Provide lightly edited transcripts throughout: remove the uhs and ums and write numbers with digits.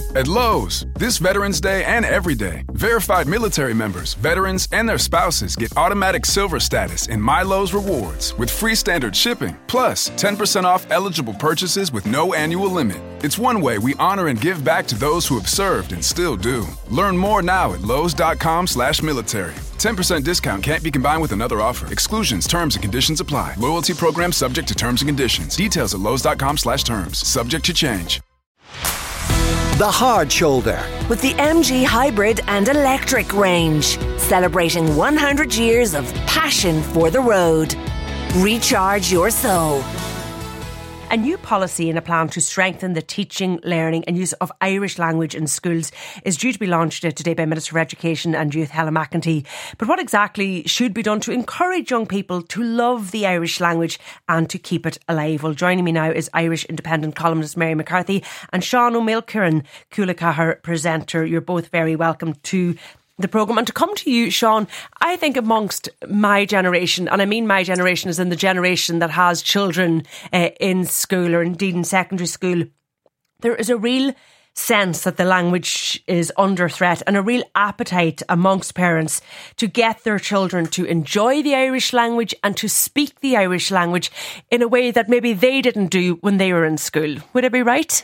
At Lowe's, this Veterans Day and every day, verified military members, veterans, and their spouses get automatic silver status in My Lowe's Rewards with free standard shipping, plus 10% off eligible purchases with no annual limit. It's one way we honor and give back to those who have served and still do. Learn more now at lowes.com/military. 10% discount can't be combined with another offer. Exclusions, terms, and conditions apply. Loyalty program subject to terms and conditions. Details at lowes.com/terms. Subject to change. The Hard Shoulder. With the MG Hybrid and Electric range. Celebrating 100 years of passion for the road. Recharge your soul. A new policy and a plan to strengthen the teaching, learning and use of Irish language in schools is due to be launched today by Minister for Education and Youth Helen McEntee. But what exactly should be done to encourage young people to love the Irish language and to keep it alive? Well, joining me now is Irish Independent columnist Mary McCarthy and Sean O'Milkirin, Cualacahar presenter. You're both very welcome to the programme. And to come to you, Sean, I think amongst my generation, and I mean my generation as in the generation that has children in school or indeed in secondary school, there is a real sense that the language is under threat and a real appetite amongst parents to get their children to enjoy the Irish language and to speak the Irish language in a way that maybe they didn't do when they were in school. Would I be right?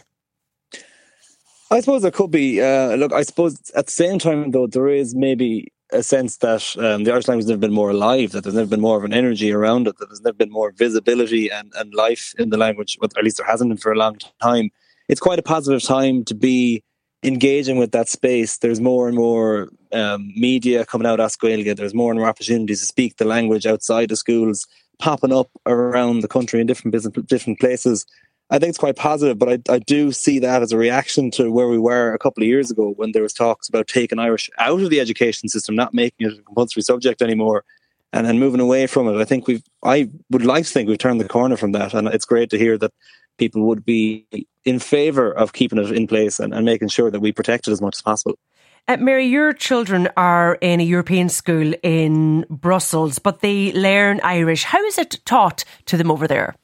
I suppose there could be. Look, I suppose at the same time, though, there is maybe a sense that the Irish language has never been more alive, that there's never been more of an energy around it, that there's never been more visibility and life in the language, or at least there hasn't been for a long time. It's quite a positive time to be engaging with that space. There's more and more media coming out as Gaeilge. There's more and more opportunities to speak the language outside the schools, popping up around the country in different places. I think it's quite positive, but I do see that as a reaction to where we were a couple of years ago when there was talks about taking Irish out of the education system, not making it a compulsory subject anymore, and moving away from it. I would like to think we've turned the corner from that, and it's great to hear that people would be in favour of keeping it in place and making sure that we protect it as much as possible. Mary, your children are in a European school in Brussels, but they learn Irish. How is it taught to them over there?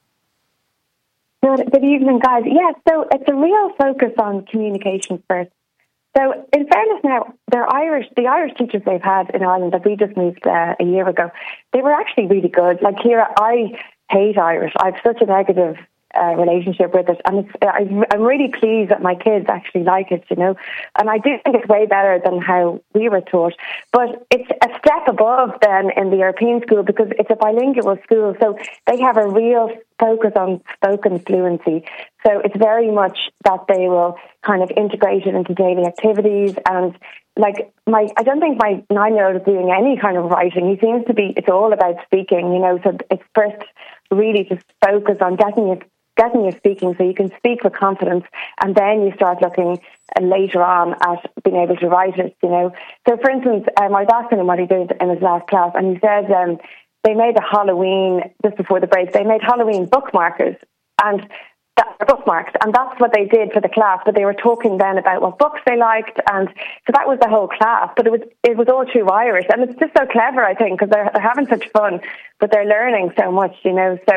Good evening, guys. Yeah, so it's a real focus on communication first. So in fairness now, the Irish teachers they've had in Ireland that we just moved a year ago, they were actually really good. Like here, I hate Irish. I have such a negative relationship with it, and I'm really pleased that my kids actually like it, and I do think it's way better than how we were taught, but it's a step above then in the European school because it's a bilingual school, so they have a real focus on spoken fluency, so it's very much that they will kind of integrate it into daily activities. And I don't think my 9-year-old is doing any kind of writing. He seems to be, it's all about speaking, so it's first really just focus on getting you speaking so you can speak with confidence, and then you start looking later on at being able to write it, So for instance, I was asking him what he did in his last class, and he said they made a Halloween, just before the break, they made Halloween bookmarkers, and bookmarks, and that's what they did for the class. But they were talking then about what books they liked, and so that was the whole class. But it was all true Irish, and it's just so clever, I think, because they're having such fun, but they're learning so much, So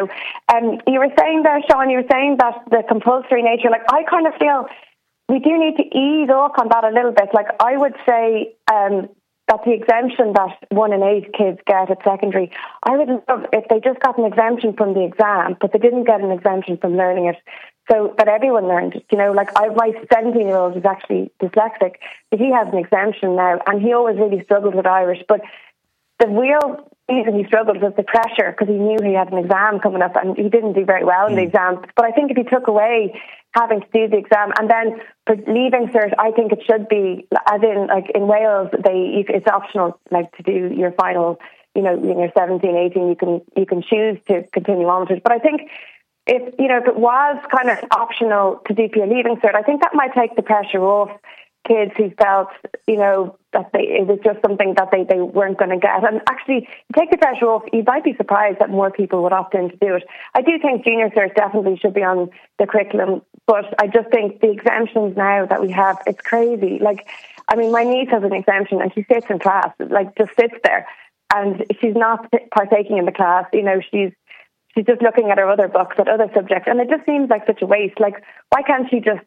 you were saying there, Sean, that the compulsory nature. I kind of feel we do need to ease off on that a little bit. I would say that the exemption that 1 in 8 kids get at secondary, I would love if they just got an exemption from the exam, but they didn't get an exemption from learning it, so that everyone learned it. My 17-year-old is actually dyslexic, but he has an exemption now, and he always really struggled with Irish. But the real reason he struggled was the pressure, because he knew he had an exam coming up, and he didn't do very well in the exam. But I think if he took away having to do the exam, and then for leaving cert, I think it should be, as in Wales, it's optional, to do your final, when you're 17, 18, you can choose to continue on with it. But I think if it was kind of optional to do for your leaving cert, I think that might take the pressure off kids who felt, that it was just something that they weren't going to get. And actually, to take the pressure off, you might be surprised that more people would opt in to do it. I do think junior cert definitely should be on the curriculum, but I just think the exemptions now that we have, it's crazy. My niece has an exemption and she sits in class, just sits there, and she's not partaking in the class. She's just looking at her other books, at other subjects, and it just seems like such a waste. Why can't she just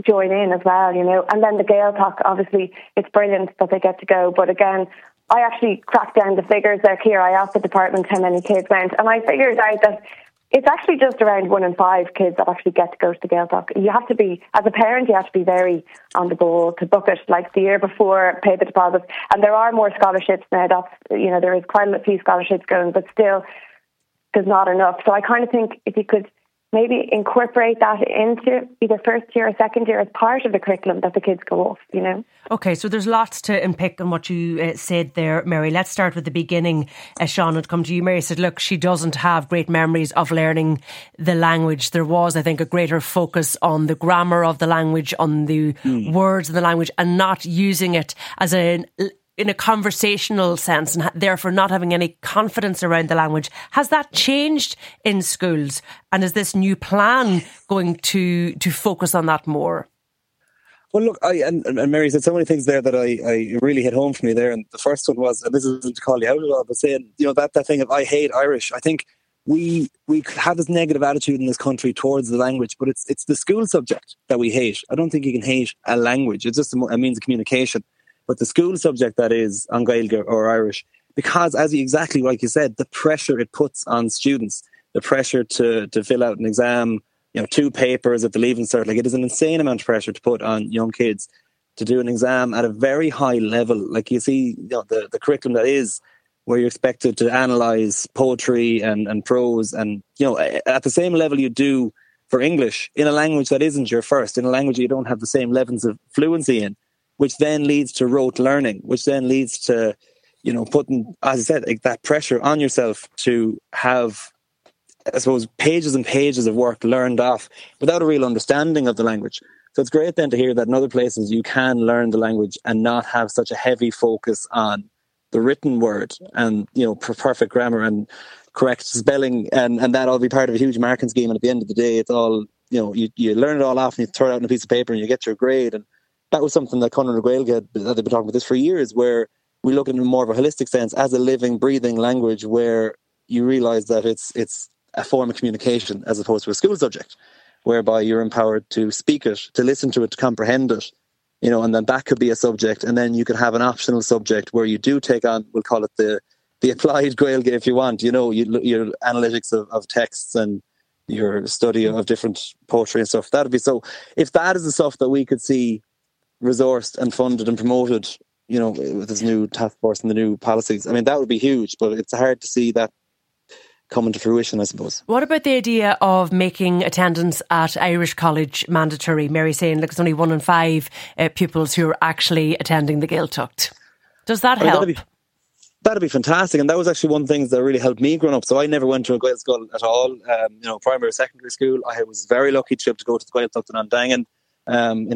join in as well, you know. And then the Gaeltacht, obviously, it's brilliant that they get to go. But again, I actually cracked down the figures there, Ciara. I asked the department how many kids went, and I figured out that it's actually just around 1 in 5 kids that actually get to go to the Gaeltacht. You have to be, as a parent, you have to be very on the ball to book it, like the year before, pay the deposit. And there are more scholarships now. There is quite a few scholarships going, but still, there's not enough. So I kind of think if you could maybe incorporate that into either first year or second year as part of the curriculum that the kids go off, you know. OK, so there's lots to unpick on what you said there, Mary. Let's start with the beginning. Sean, I'd come to you. Mary said, look, she doesn't have great memories of learning the language. There was, I think, a greater focus on the grammar of the language, on the words of the language, and not using it as in a conversational sense, and therefore not having any confidence around the language. Has that changed in schools? And is this new plan going to focus on that more? Well, look, and Mary said so many things there that I really hit home for me there. And the first one was, and this isn't to call you out at all, but saying, you know, that thing of I hate Irish. I think we have this negative attitude in this country towards the language, but it's the school subject that we hate. I don't think you can hate a language. It's just a means of communication. But the school subject that is on Gaeilge or Irish, because exactly like you said, the pressure it puts on students, the pressure to fill out an exam, you know, 2 papers at the Leaving Cert, like it is an insane amount of pressure to put on young kids to do an exam at a very high level. Like you see, you know, the curriculum that is where you're expected to analyse poetry and prose, and you know, at the same level you do for English in a language that isn't your first, in a language you don't have the same levels of fluency in, which then leads to rote learning, which then leads to, you know, putting, as I said, like that pressure on yourself to have, I suppose, pages and pages of work learned off without a real understanding of the language. So it's great then to hear that in other places you can learn the language and not have such a heavy focus on the written word and, you know, perfect grammar and correct spelling and that all be part of a huge marking scheme. And at the end of the day, it's all, you know, you learn it all off and you throw it out on a piece of paper and you get your grade. And that was something that Conradh Gaeilge had, they've been talking about this for years, where we look at it in more of a holistic sense as a living, breathing language where you realise that it's a form of communication as opposed to a school subject, whereby you're empowered to speak it, to listen to it, to comprehend it, you know, and then that could be a subject. And then you could have an optional subject where you do take on, we'll call it the applied Gaeilge if you want, you know, your analytics of texts and your study of different poetry and stuff. That'd be so. If that is the stuff that we could see resourced and funded and promoted, you know, with this new task force and the new policies, I mean, that would be huge, but it's hard to see that coming to fruition, I suppose. What about the idea of making attendance at Irish College mandatory? Mary saying, look, it's only 1 in 5 pupils who are actually attending the Gaeltacht. Does that help? That'd be fantastic. And that was actually one of the things that really helped me growing up. So I never went to a Gael school at all, you know, primary or secondary school. I was very lucky to be able to go to the Gaeltacht in Ondangan in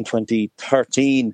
2013.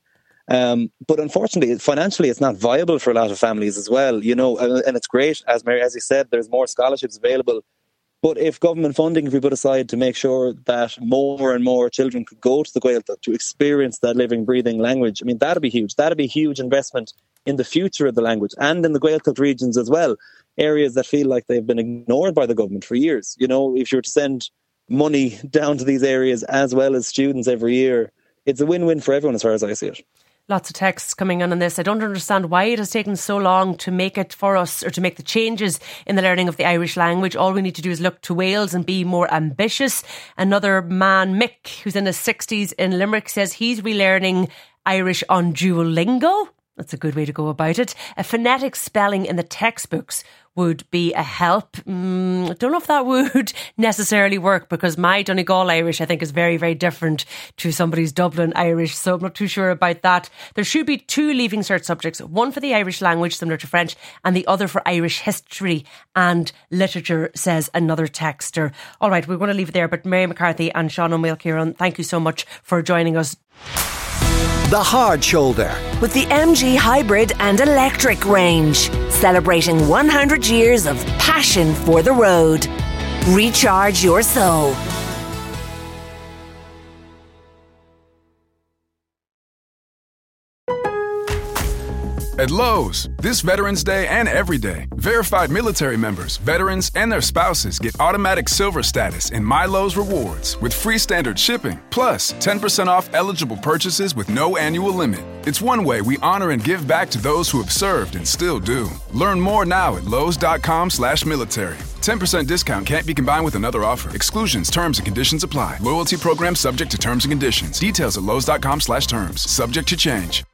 But unfortunately, financially, it's not viable for a lot of families as well, you know, and it's great, as Mary, as you said, there's more scholarships available. But if government funding could be put aside to make sure that more and more children could go to the Gaeltacht to experience that living, breathing language, I mean, that'd be huge. That'd be a huge investment in the future of the language and in the Gaeltacht regions as well, areas that feel like they've been ignored by the government for years. You know, if you were to send money down to these areas as well as students every year, it's a win-win for everyone as far as I see it. Lots of texts coming in on this. I don't understand why it has taken so long to make it for us, or to make the changes in the learning of the Irish language. All we need to do is look to Wales and be more ambitious. Another man, Mick, who's in his 60s in Limerick, says he's relearning Irish on Duolingo. That's a good way to go about it. A phonetic spelling in the textbooks would be a help. Don't know if that would necessarily work, because my Donegal Irish, I think, is very, very different to somebody's Dublin Irish. So I'm not too sure about that. There should be 2 Leaving Cert subjects, one for the Irish language, similar to French, and the other for Irish history and literature, says another texter. All right, we're going to leave it there. But Mary McCarthy and Sean O'Meal Kieran, thank you so much for joining us. The Hard Shoulder with the MG Hybrid and Electric range, celebrating 100 years of passion for the road. Recharge your soul. At Lowe's, this Veterans Day and every day, verified military members, veterans, and their spouses get automatic silver status in My Lowe's Rewards with free standard shipping, plus 10% off eligible purchases with no annual limit. It's one way we honor and give back to those who have served and still do. Learn more now at lowes.com/military. 10% discount can't be combined with another offer. Exclusions, terms, and conditions apply. Loyalty program subject to terms and conditions. Details at lowes.com/terms. Subject to change.